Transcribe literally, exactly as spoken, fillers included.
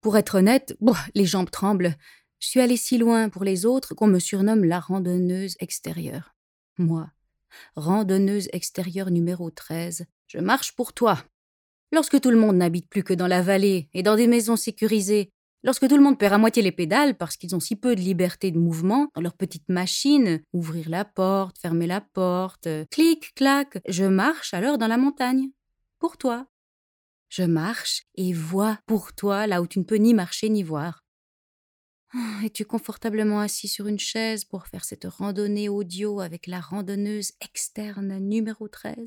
Pour être honnête, bon, les jambes tremblent. Je suis allée si loin pour les autres qu'on me surnomme la randonneuse extérieure. Moi, randonneuse extérieure numéro treize, je marche pour toi. Lorsque tout le monde n'habite plus que dans la vallée et dans des maisons sécurisées, lorsque tout le monde perd à moitié les pédales parce qu'ils ont si peu de liberté de mouvement dans leur petite machine, ouvrir la porte, fermer la porte, euh, clic, clac, je marche alors dans la montagne. Pour toi. Je marche et vois pour toi là où tu ne peux ni marcher ni voir. Es-tu confortablement assis sur une chaise pour faire cette randonnée audio avec la randonneuse externe numéro treize ?